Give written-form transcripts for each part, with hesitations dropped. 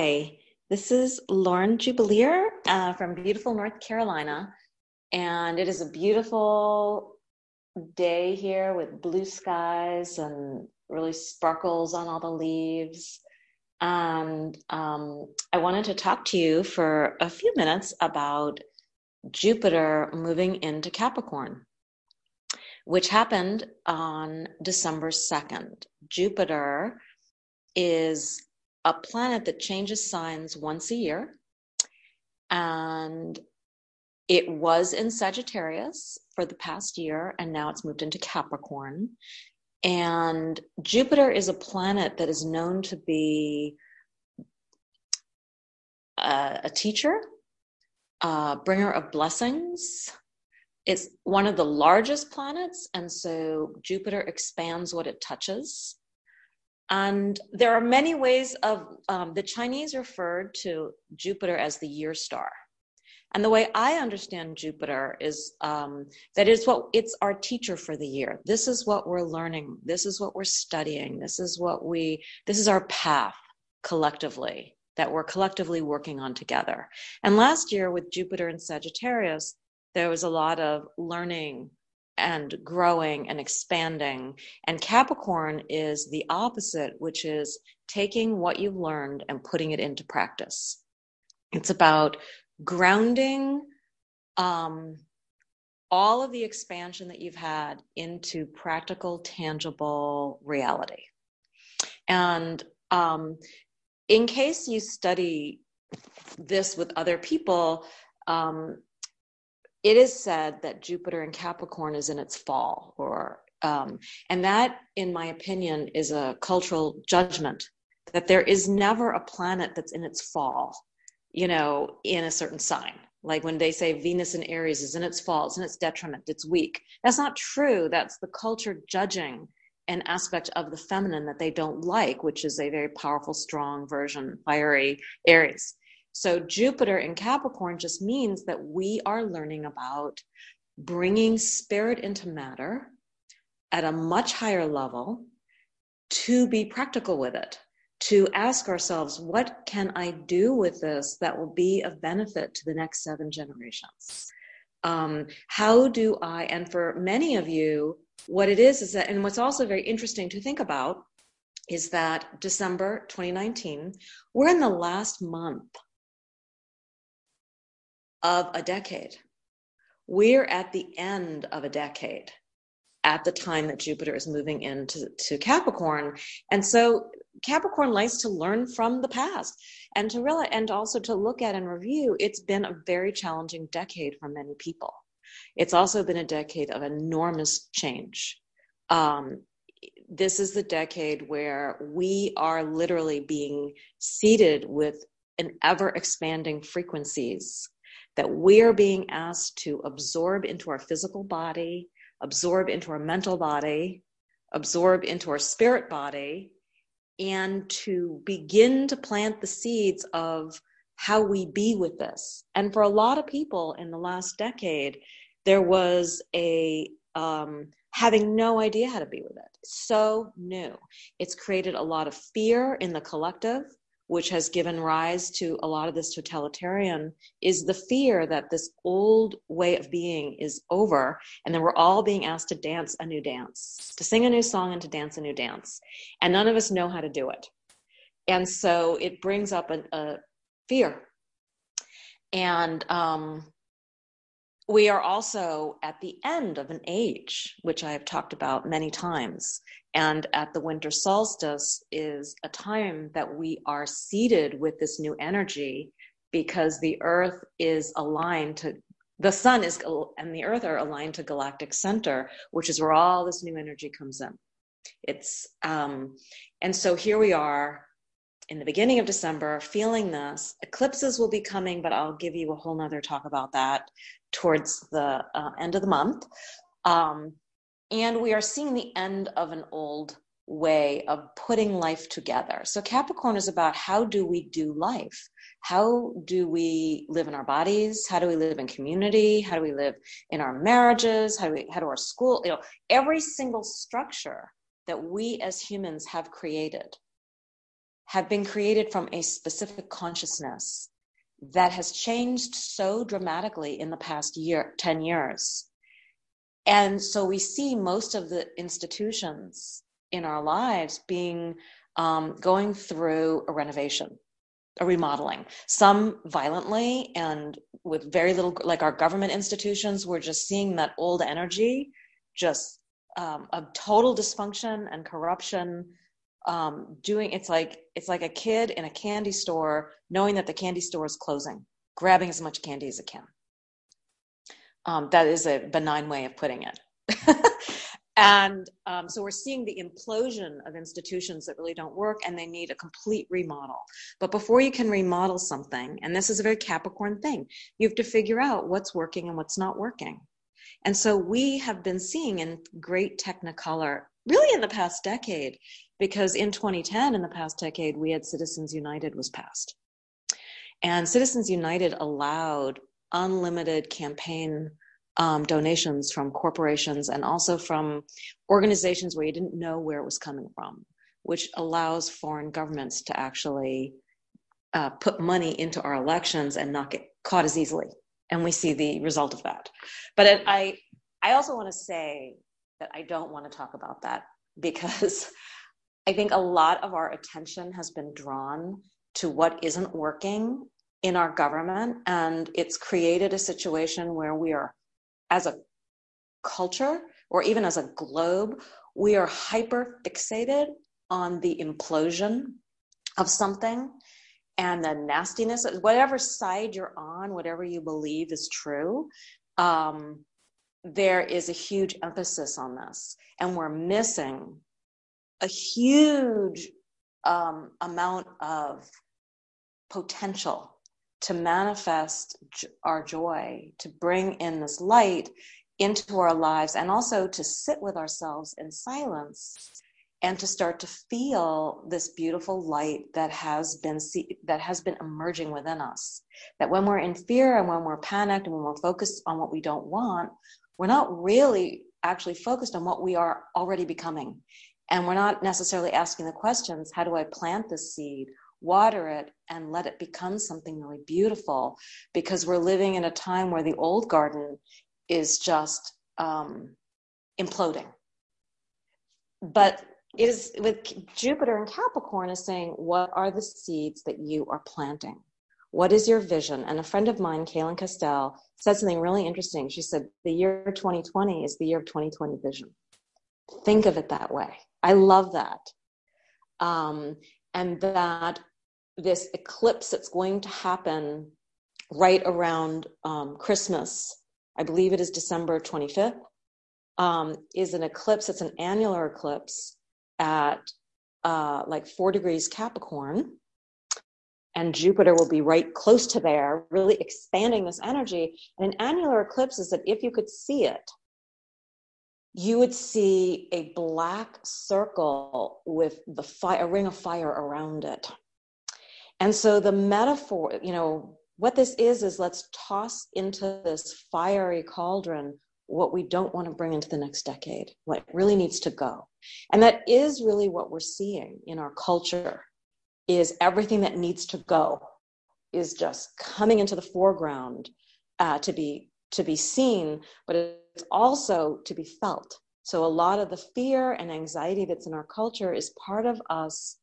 Hi, this is Lauren Jubileer from beautiful North Carolina, and it is a beautiful day here with blue skies and really sparkles on all the leaves. And I wanted to talk to you for a few minutes about Jupiter moving into Capricorn, which happened on December 2nd. Jupiter is a planet that changes signs once a year, and it was in Sagittarius for the past year, and now it's moved into Capricorn. And Jupiter is a planet that is known to be a teacher, a bringer of blessings. It's one of the largest planets, and so Jupiter expands what it touches. And there are many ways of, the Chinese referred to Jupiter as the year star. And the way I understand Jupiter is that it's our teacher for the year. This is what we're learning. This is what we're studying. This is our path collectively that we're collectively working on together. And last year with Jupiter in Sagittarius, there was a lot of learning and growing and expanding. And Capricorn is the opposite, which is taking what you've learned and putting it into practice. It's about grounding all of the expansion that you've had into practical, tangible reality. And in case you study this with other people, it is said that Jupiter in Capricorn is in its fall, and that, in my opinion, is a cultural judgment that there is never a planet that's in its fall, in a certain sign. Like when they say Venus in Aries is in its fall, it's in its detriment, it's weak. That's not true. That's the culture judging an aspect of the feminine that they don't like, which is a very powerful, strong version, fiery Aries. So Jupiter in Capricorn just means that we are learning about bringing spirit into matter at a much higher level to be practical with it, to ask ourselves, what can I do with this that will be of benefit to the next 7 generations? How do I, and for many of you, what it is that, and what's also very interesting to think about is that December 2019, we're in the last month of a decade. We're at the end of a decade at the time that Jupiter is moving into Capricorn. And so Capricorn likes to learn from the past and to realize, and also to look at and review. It's been a very challenging decade for many people. It's also been a decade of enormous change. This is the decade where we are literally being seeded with an ever-expanding frequencies that we're being asked to absorb into our physical body, absorb into our mental body, absorb into our spirit body, and to begin to plant the seeds of how we be with this. And for a lot of people in the last decade, there was a having no idea how to be with it. So new. It's created a lot of fear in the collective, which has given rise to a lot of this totalitarian, is the fear that this old way of being is over, and then we're all being asked to dance a new dance, to sing a new song and to dance a new dance. And none of us know how to do it. And so it brings up a fear. And we are also at the end of an age, which I have talked about many times. And at the winter solstice is a time that we are seeded with this new energy, because the earth is aligned to, the sun is, and the earth are aligned to galactic center, which is where all this new energy comes in. It's, and so here we are in the beginning of December, feeling this. Eclipses will be coming, but I'll give you a whole nother talk about that towards the end of the month. And we are seeing the end of an old way of putting life together. So Capricorn is about, how do we do life? How do we live in our bodies? How do we live in community? How do we live in our marriages? How do our school, every single structure that we as humans have created have been created from a specific consciousness that has changed so dramatically in the past 10 years. And so we see most of the institutions in our lives being going through a renovation, a remodeling, some violently and with very little, like our government institutions, we're just seeing that old energy, just a total dysfunction and corruption. It's like a kid in a candy store knowing that the candy store is closing, grabbing as much candy as it can. That is a benign way of putting it. And so we're seeing the implosion of institutions that really don't work, and they need a complete remodel. But before you can remodel something, and this is a very Capricorn thing, you have to figure out what's working and what's not working. And so we have been seeing in great technicolor, really in the past decade, because in 2010, in the past decade, we had Citizens United was passed. And Citizens United allowed unlimited campaign donations from corporations and also from organizations where you didn't know where it was coming from, which allows foreign governments to actually put money into our elections and not get caught as easily. And we see the result of that. But I also want to say that I don't want to talk about that, because I think a lot of our attention has been drawn to what isn't working in our government, and it's created a situation where we are, as a culture or even as a globe, we are hyper fixated on the implosion of something and the nastiness, whatever side you're on, whatever you believe is true. There is a huge emphasis on this, and we're missing a huge amount of potential to manifest our joy, to bring in this light into our lives, and also to sit with ourselves in silence and to start to feel this beautiful light that has been emerging within us. That when we're in fear and when we're panicked and when we're focused on what we don't want, we're not really actually focused on what we are already becoming. And we're not necessarily asking the questions, how do I plant this seed, water it, and let it become something really beautiful? Because we're living in a time where the old garden is just imploding. But it is with Jupiter and Capricorn is saying, what are the seeds that you are planting? What is your vision? And a friend of mine, Kaylin Castell, said something really interesting. She said, the year 2020 is the year of 2020 vision. Think of it that way. I love that. And that this eclipse that's going to happen right around Christmas, I believe it is December 25th, is an eclipse. It's an annular eclipse at like 4 degrees Capricorn. And Jupiter will be right close to there, really expanding this energy. And an annular eclipse is that if you could see it, you would see a black circle with a ring of fire around it. And so the metaphor, what this is let's toss into this fiery cauldron what we don't want to bring into the next decade, what really needs to go. And that is really what we're seeing in our culture, is everything that needs to go is just coming into the foreground to be seen, but it's also to be felt. So a lot of the fear and anxiety that's in our culture is part of us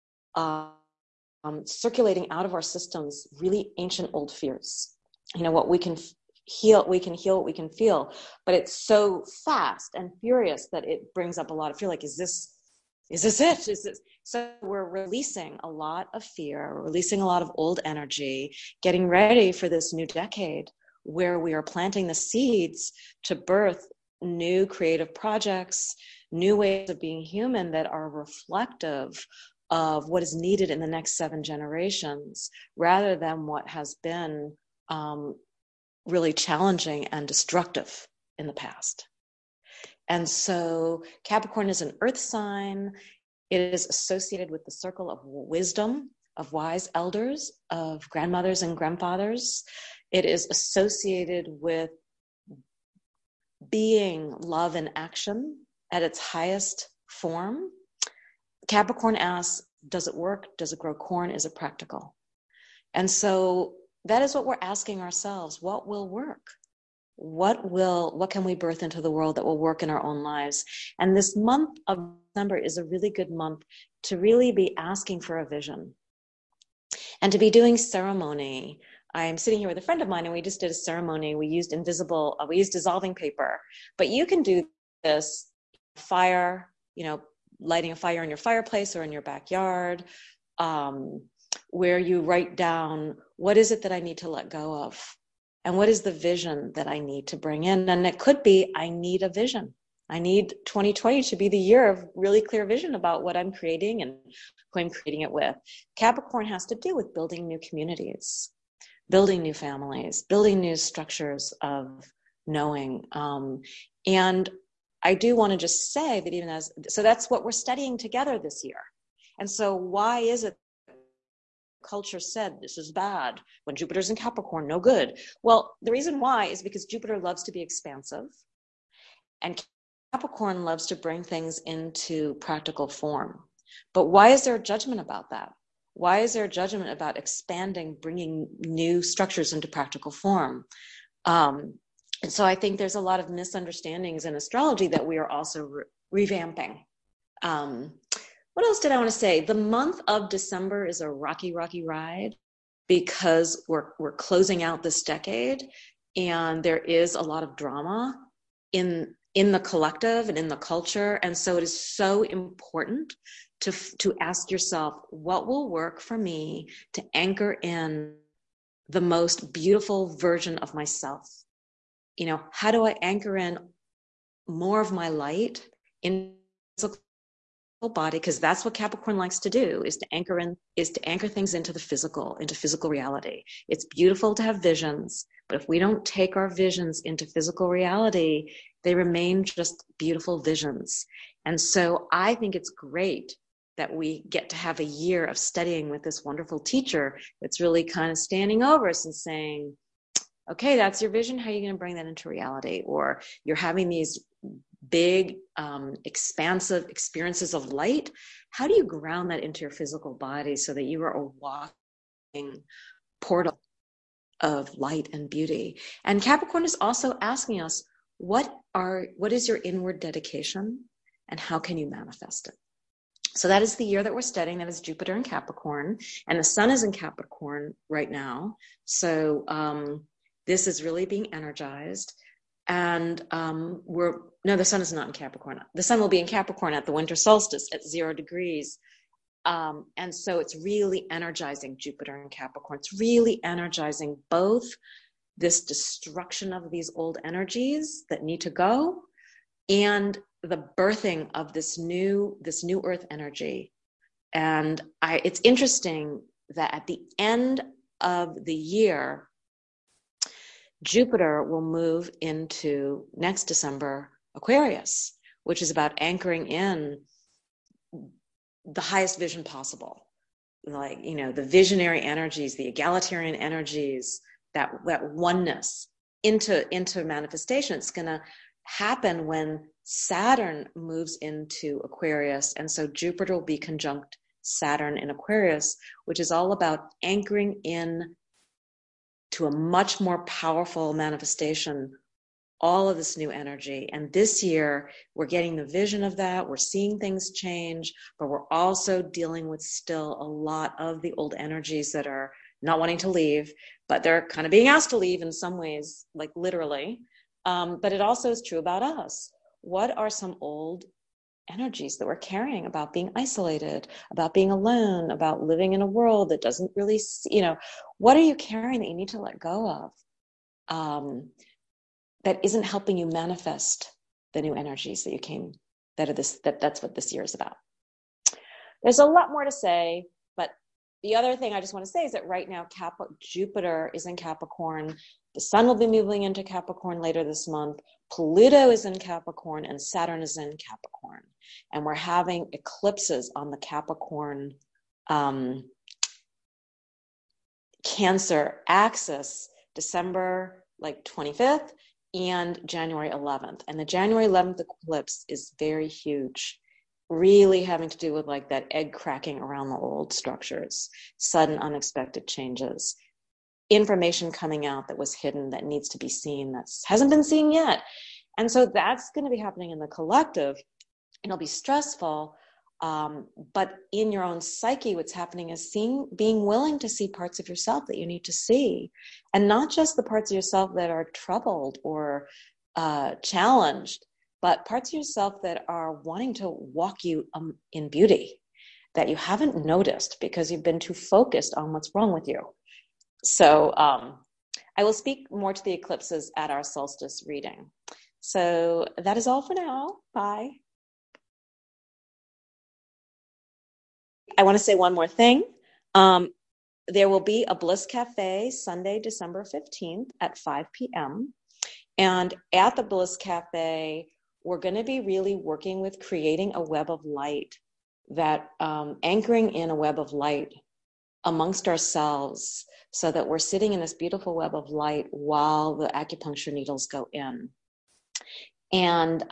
circulating out of our systems really ancient old fears. What we can heal, we can heal what we can feel, but it's so fast and furious that it brings up a lot of fear. Like, is this it? So we're releasing a lot of fear, releasing a lot of old energy, getting ready for this new decade where we are planting the seeds to birth new creative projects, new ways of being human that are reflective of what is needed in the next 7 generations, rather than what has been really challenging and destructive in the past. And so Capricorn is an earth sign. It is associated with the circle of wisdom, of wise elders, of grandmothers and grandfathers. It is associated with being love in action at its highest form. Capricorn asks, does it work? Does it grow corn? Is it practical? And so that is what we're asking ourselves. What will work? What can we birth into the world that will work in our own lives? And this month of December is a really good month to really be asking for a vision and to be doing ceremony. I'm sitting here with a friend of mine and we just did a ceremony. We used dissolving paper, but you can do this fire, lighting a fire in your fireplace or in your backyard, where you write down, what is it that I need to let go of? And what is the vision that I need to bring in? And it could be, I need a vision. I need 2020 to be the year of really clear vision about what I'm creating and who I'm creating it with. Capricorn has to do with building new communities, building new families, building new structures of knowing. And I do want to just say that so that's what we're studying together this year. And so why is it culture said this is bad when Jupiter's in Capricorn, no good? Well, the reason why is because Jupiter loves to be expansive and Capricorn loves to bring things into practical form. But why is there a judgment about that? Why is there a judgment about expanding, bringing new structures into practical form? And so I think there's a lot of misunderstandings in astrology that we are also revamping. What else did I want to say? The month of December is a rocky, rocky ride because we're closing out this decade, and there is a lot of drama in the collective and in the culture. And so it is so important to ask yourself, what will work for me to anchor in the most beautiful version of myself? How do I anchor in more of my light in physical body? Because that's what Capricorn likes to do, is to anchor things into physical reality. It's beautiful to have visions, but if we don't take our visions into physical reality, they remain just beautiful visions. And so I think it's great that we get to have a year of studying with this wonderful teacher that's really kind of standing over us and saying, okay, that's your vision. How are you going to bring that into reality? Or you're having these big, expansive experiences of light. How do you ground that into your physical body so that you are a walking portal of light and beauty? And Capricorn is also asking us, what is your inward dedication and how can you manifest it? So that is the year that we're studying. That is Jupiter in Capricorn, and the sun is in Capricorn right now. So this is really being energized. And the sun is not in Capricorn. The sun will be in Capricorn at the winter solstice at 0 degrees. And so it's really energizing Jupiter in Capricorn. It's really energizing both this destruction of these old energies that need to go and the birthing of this new earth energy. And it's interesting that at the end of the year, Jupiter will move into next December Aquarius, which is about anchoring in the highest vision possible, like the visionary energies, the egalitarian energies, that oneness into manifestation. It's going to happen when Saturn moves into Aquarius, and so Jupiter will be conjunct Saturn in Aquarius, which is all about anchoring in to a much more powerful manifestation, all of this new energy. And this year, we're getting the vision of that. We're seeing things change, but we're also dealing with still a lot of the old energies that are not wanting to leave, but they're kind of being asked to leave in some ways, like literally. But it also is true about us. What are some old energies that we're carrying about being isolated, about being alone, about living in a world that doesn't really see, what are you carrying that you need to let go of, that isn't helping you manifest the new energies that you came, that's what this year is about. There's a lot more to say, but the other thing I just want to say is that right now Jupiter is in Capricorn. The sun will be moving into Capricorn later this month. Pluto is in Capricorn and Saturn is in Capricorn. And we're having eclipses on the Capricorn Cancer axis, December 25th and January 11th. And the January 11th eclipse is very huge. really having to do with like that egg cracking around the old structures, sudden unexpected changes, information coming out that was hidden that needs to be seen that hasn't been seen yet. And so that's going to be happening in the collective. It'll be stressful, but in your own psyche, what's happening is being willing to see parts of yourself that you need to see, and not just the parts of yourself that are troubled or challenged, but parts of yourself that are wanting to walk you in beauty that you haven't noticed because you've been too focused on what's wrong with you. So I will speak more to the eclipses at our solstice reading. So that is all for now. Bye. I want to say one more thing. There will be a Bliss Cafe Sunday, December 15th at 5 p.m. And at the Bliss Cafe, we're going to be really working with creating a web of light, that anchoring in a web of light amongst ourselves, so that we're sitting in this beautiful web of light while the acupuncture needles go in. And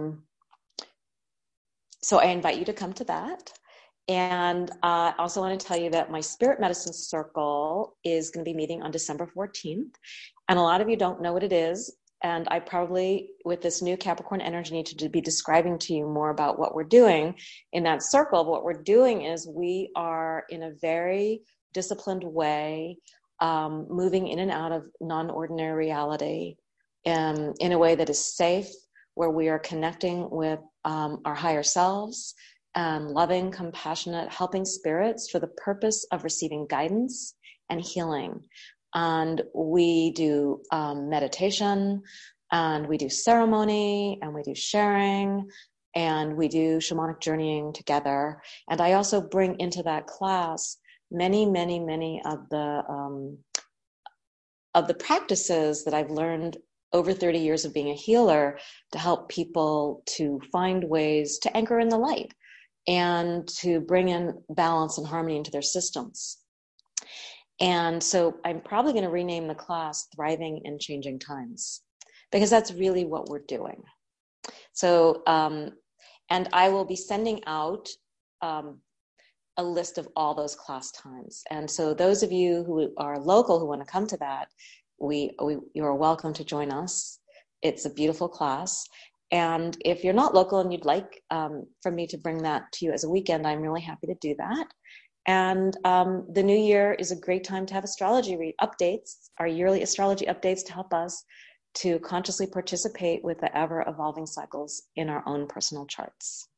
so I invite you to come to that. And I also want to tell you that my Spirit Medicine Circle is going to be meeting on December 14th. And a lot of you don't know what it is. And I probably, with this new Capricorn energy, need to be describing to you more about what we're doing in that circle. But what we're doing is we are, in a very disciplined way, moving in and out of non-ordinary reality in a way that is safe, where we are connecting with our higher selves and loving, compassionate, helping spirits for the purpose of receiving guidance and healing. And we do meditation, and we do ceremony, and we do sharing, and we do shamanic journeying together. And I also bring into that class many, many, many of the practices that I've learned over 30 years of being a healer to help people to find ways to anchor in the light and to bring in balance and harmony into their systems. And so I'm probably going to rename the class Thriving in Changing Times, because that's really what we're doing. So, and I will be sending out a list of all those class times. And so those of you who are local who want to come to that, you are welcome to join us. It's a beautiful class. And if you're not local and you'd like for me to bring that to you as a weekend, I'm really happy to do that. And the new year is a great time to have astrology updates, our yearly astrology updates, to help us to consciously participate with the ever-evolving cycles in our own personal charts.